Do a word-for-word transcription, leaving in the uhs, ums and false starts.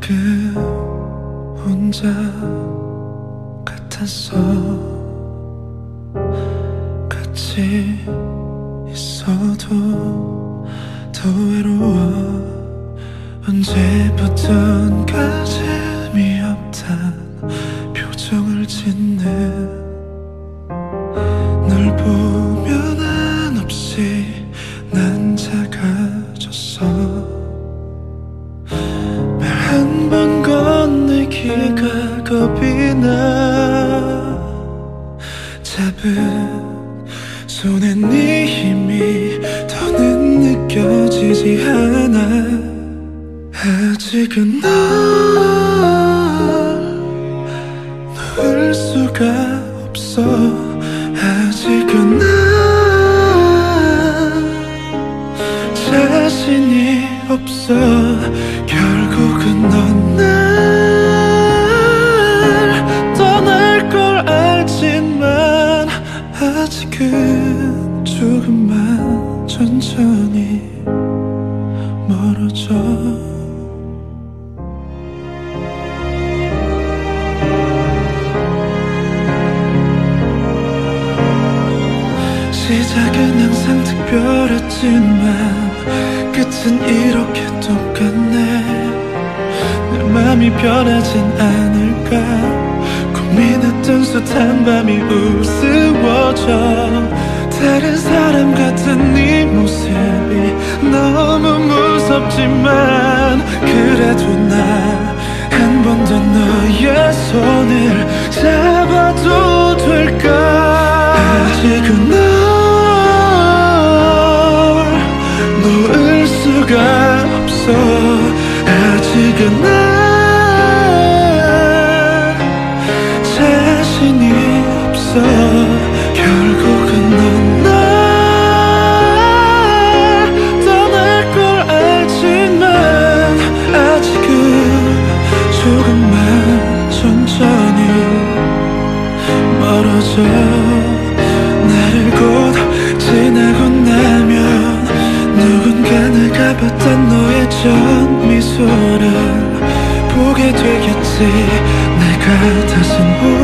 지금 혼자 같았어. 같이 있어도 더 외로워. 언제부턴가 재미 없단 표정을 짓는 널 보면 한없이 난 작아졌어. 말 한 번 건네기가 겁이 나. 잡은 손에 네 힘이 더는 느껴지지 않아. 아직은 널 놓을 수가 없어. 아직은 난 자신이 없어. 결국은 넌 날 떠날 걸 알지만 아직은 조금만 천천히 멀어져. 시작은 항상 특별했지만 끝은 이렇게 똑같네. 내 맘이 변하진 않을까. 고민했던 숱한 밤이 우스워져. 다른 사람 같은 네 모습이 너무 무섭지만 그래도 나 한 번 더 너의 손을 잡아도 될까. 아직은 널 놓을 수가 없어. 아직은 난 자신이 없어. 결국은 넌 날 떠날 걸 알지만 아직은 조금만 천천히 멀어져. 나를 곧 지나고 나면 누군가 내가 봤던 너의 전 미소를 보게 되겠지. 내가 다신